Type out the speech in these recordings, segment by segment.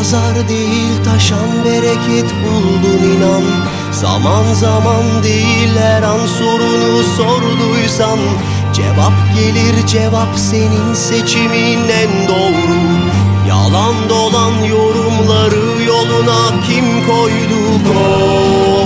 nazar değil taşan bereket buldun inan. Zaman zaman değil her an sorunu sorduysan, cevap gelir, cevap senin seçimin en doğru. Yalan dolan yorumları yoluna kim koydu? Kov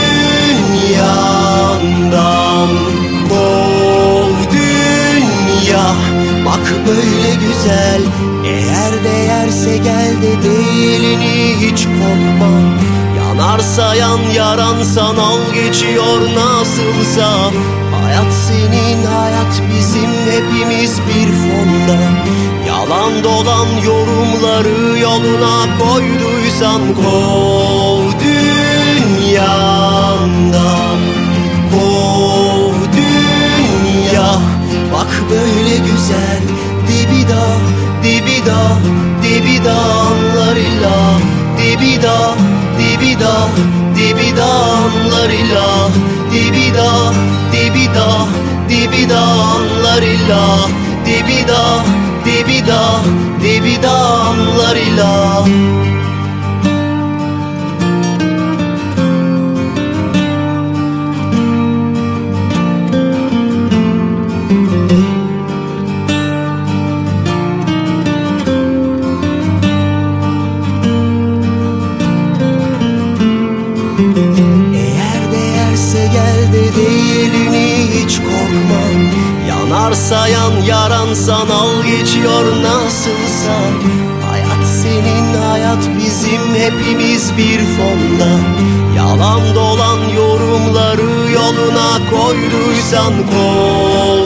dünyandan, kov dünya. Bak böyle güzel, eğer değerse gel de değilini hiç korkma. Yanarsa yan, yaransan al geçiyor nasılsa. Hayat senin, hayat bizim, hepimiz bir fonda. Yalan dolan yorumları yoluna koyduysan, kov dünyandan, kov dünya. Bak böyle güzel, dibida, dibida, dibida anlarıyla, dibida, dibida, dibida anlarıyla, dibida, dibida, dibida anlarıyla, dibida, dibida, dibida anlarıyla. Eğer değerse gel de değilini hiç korkma. Yanarsa yan, yaransan al geçiyor nasılsa. Hayat senin, hayat bizim, hepimiz bir fonda. Yalan dolan yorumları yoluna koyduysan, kov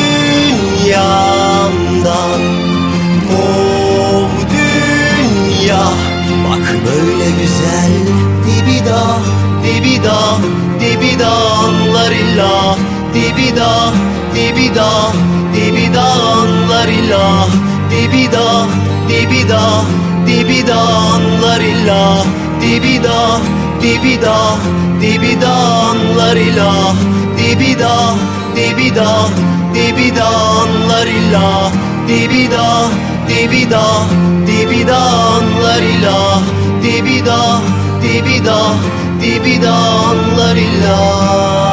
dünyandan, kov dünya. Bak böyle güzel, dibida, dibida, dibida anlarıyla, dibida, dibida, dibida anlarıyla, dibida, dibida, dibida anlarıyla, dibida, dibida, dibida anlarıyla, dibida, dibida, dibida anlarıyla, dibida, dibida, dibida anlarıyla, dibida, dibida, dibida anlarıyla.